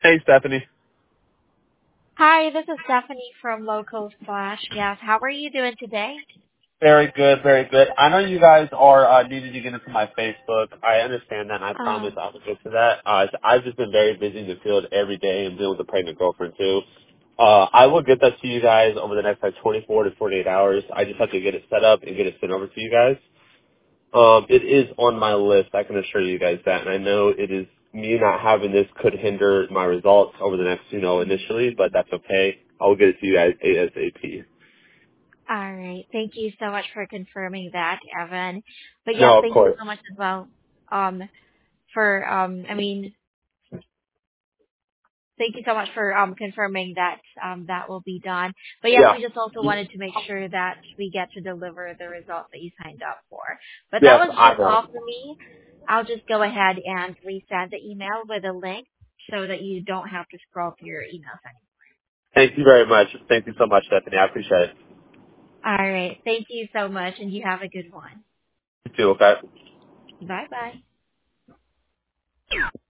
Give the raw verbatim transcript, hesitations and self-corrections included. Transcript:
Hey, Stephanie. Hi, this is Stephanie from Local Slash. Yes, how are you doing today? Very good, very good. I know you guys are uh, needing to get into my Facebook. I understand that, and I Uh, promise I will get to that. Uh, I've just been very busy in the field every day and dealing with a pregnant girlfriend, too. Uh, I will get that to you guys over the next, like, twenty-four to forty-eight hours. I just have to get it set up and get it sent over to you guys. Um, it is on my list. I can assure you guys that, and I know it is me not having this could hinder my results over the next, you know, initially, but that's okay. I will get it to you guys ASAP. all right. Thank you so much for confirming that, Evan. But yes, No, of thank you course. so much as well. Um, for um, I mean, thank you so much for um confirming that um that will be done. But yes, Yeah. we just also wanted to make sure that we get to deliver the results that you signed up for. But that Yes, was I just know. all for me. I'll just go ahead and resend the email with a link so that you don't have to scroll through your emails anymore. Thank you very much. Thank you so much, Stephanie. I appreciate it. All right. Thank you so much, and you have a good one. You too, okay? Bye bye.